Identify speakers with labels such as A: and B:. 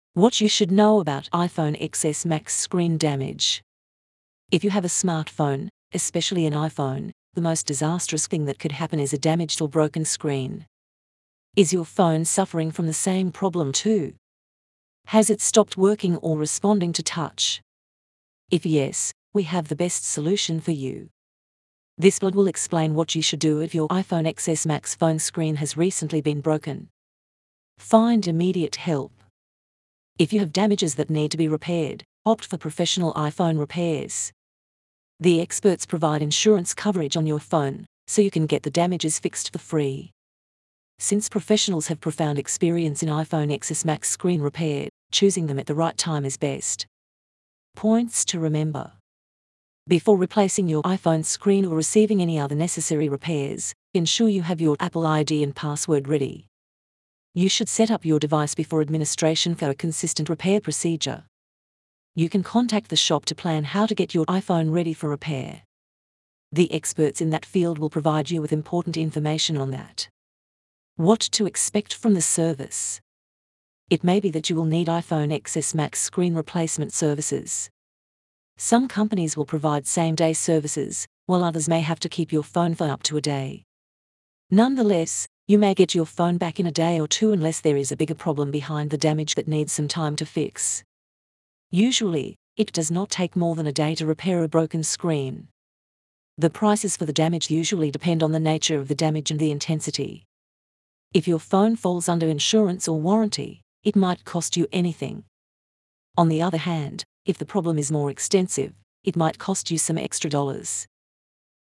A: What you should know about iPhone XS Max screen damage. If you have a smartphone, especially an iPhone, the most disastrous thing that could happen is a damaged or broken screen. Is your phone suffering from the same problem too? Has it stopped working or responding to touch? If yes, we have the best solution for you. This blog will explain what you should do if your iPhone XS Max phone screen has recently been broken. Find immediate help. If you have damages that need to be repaired, opt for professional iPhone repairs. The experts provide insurance coverage on your phone, so you can get the damages fixed for free. Since professionals have profound experience in iPhone XS Max screen repair, choosing them at the right time is best. Points to remember. Before replacing your iPhone screen or receiving any other necessary repairs, ensure you have your Apple ID and password ready. You should set up your device before administration for a consistent repair procedure. You can contact the shop to plan how to get your iPhone ready for repair. The experts in that field will provide you with important information on that. What to expect from the service. It may be that you will need iPhone XS Max screen replacement services. Some companies will provide same-day services, while others may have to keep your phone for up to a day. Nonetheless, you may get your phone back in a day or two unless there is a bigger problem behind the damage that needs some time to fix. Usually, it does not take more than a day to repair a broken screen. The prices for the damage usually depend on the nature of the damage and the intensity. If your phone falls under insurance or warranty, it might cost you anything. On the other hand, if the problem is more extensive, it might cost you some extra dollars.